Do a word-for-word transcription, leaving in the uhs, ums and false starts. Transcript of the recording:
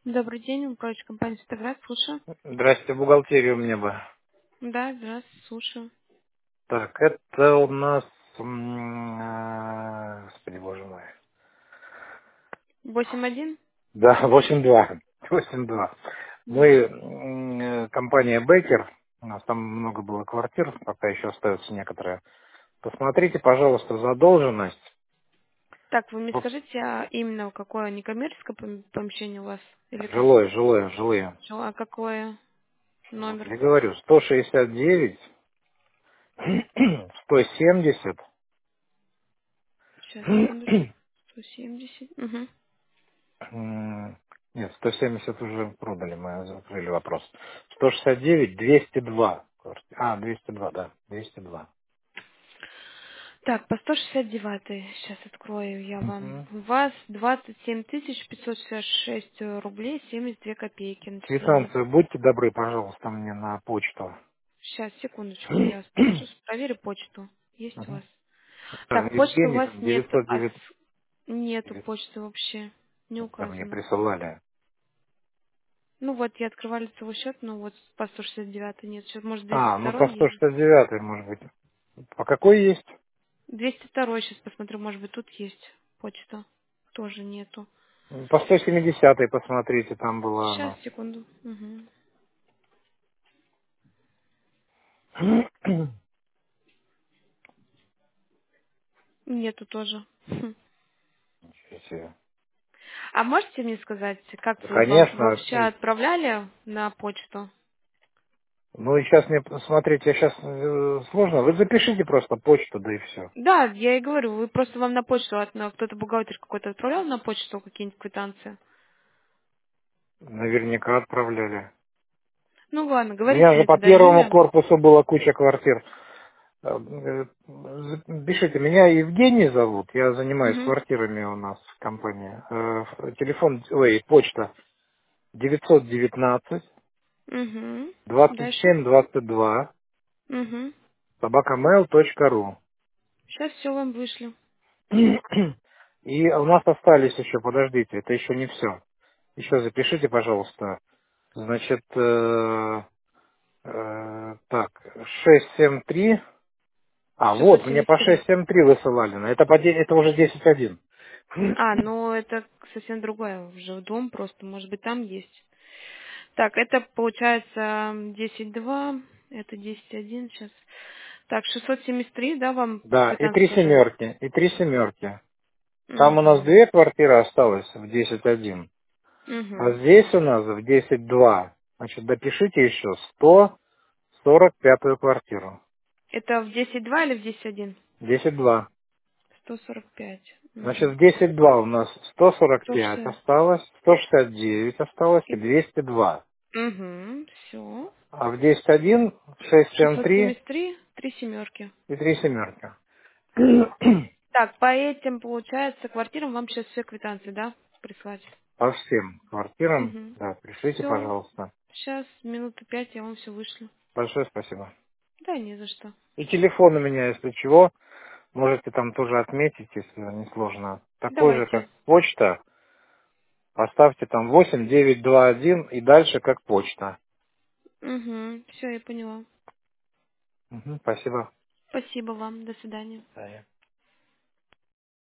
Добрый день, управляющая компания «Светоград», слушаю. Здрасте, бухгалтерию мне бы. Да, здравствуйте, слушаю. Так, это у нас... м, э, Господи, боже мой. Восемь один. Да, восемь два. восемь два. Мы, Угу. м, э, компания Бекер, у нас там много было квартир, пока еще остаются некоторые. Посмотрите, пожалуйста, задолженность. Так, вы мне Вот скажите, а именно какое некоммерческое пом- помещение у вас? Или как? жилое, жилое, жилые. Что, а какое Вот, номер? я говорю, сто шестьдесят девять, сто семьдесят. Сейчас, секундочку. Сто семьдесят. Угу. М, Нет, сто семьдесят уже продали, мы закрыли вопрос. сто шестьдесят девять, двести два. А, двести два, да, двести два. Так, по сто шестьдесят девять. Сейчас открою я вам. Мгм. У вас двадцать семь тысяч пятьсот шестьдесят шесть рублей семьдесят две копейки начислены. Квитанцию будьте добры, пожалуйста, мне на почту. Сейчас, секундочку, я сразу проверю почту. Есть у вас? Мгм. Да, Так, почты у Евгений, вас там, нет. девятьсот А девять. с- нету почты вообще. Не Да, мне указано. присылали. Ну вот, я открывала лицевой счет, но вот по сто шестьдесят девять нет. Сейчас, может, двести А, ну два по сто есть. шестьдесят девять, может быть. По какой есть? двести два сейчас посмотрю, может быть, тут есть почта. Тоже нету. По сто семьдесят посмотрите, там было Сейчас, оно. секунду. Мгм. Нету тоже. Хм. Ничего себе. А можете мне сказать, как Да, вы вам конечно, вообще отправляли на почту? ну и сейчас мне, смотрите, сейчас сложно. Вы запишите просто почту, да и все. Да, я и говорю, вы просто вам на почту, от- на- кто-то бухгалтер какой-то отправлял на почту какие-нибудь квитанции? Наверняка отправляли. Ну ладно, У говорите меня же мне по тогда первому имя. корпусу была куча квартир. Э, э, Пишите, меня Евгений зовут, я занимаюсь Угу. квартирами у нас в компании. Э, Телефон, ой, почта девятьсот девятнадцать Угу. двадцать Дальше. семь двадцать два Угу. собакамейл точка ру. Сейчас все вам вышлю. И у нас остались еще, подождите, это еще не все. Еще запишите, пожалуйста. Значит, э, э, так, шесть семь три. А, вот, шестьсот мне семьдесят по три. шесть семь три высылали. Но это, по, де- это уже десять один. А, ну это совсем другое. Уже дом просто, может быть, там есть. Так, это получается десять два, это десять один сейчас. Так, шестьсот семьдесят три, да, вам Да, и квитанция три тоже? семерки, и три семерки. Там у нас Угу. две квартиры осталось в десять один. А Угу. здесь у нас в десять два. Значит, допишите еще сто сорок пятую квартиру. Это в десять два или в десять один? десять два. сто сорок пять. Значит, Угу. в десять два у нас сто сорок сто пять шестьдесят. осталось, сто шестьдесят девять осталось и И... двести два. Угу. Все. А в десять один шесть семь шестьсот три семьдесят три, три семерки. и три семерки. Так, по этим, получается, квартирам вам сейчас все квитанции, да, прислать? По всем квартирам, Угу. да, пришлите, Все. пожалуйста. Сейчас, минуты пять, я вам все вышлю. Большое спасибо. Да, не за что. И телефон у меня, если чего, можете там тоже отметить, если не сложно. Такой же, Давайте. как почта. Поставьте там восемь девять два один и дальше как почта. Угу. Все, я поняла. Мгм, спасибо. Спасибо вам. До свидания. Да,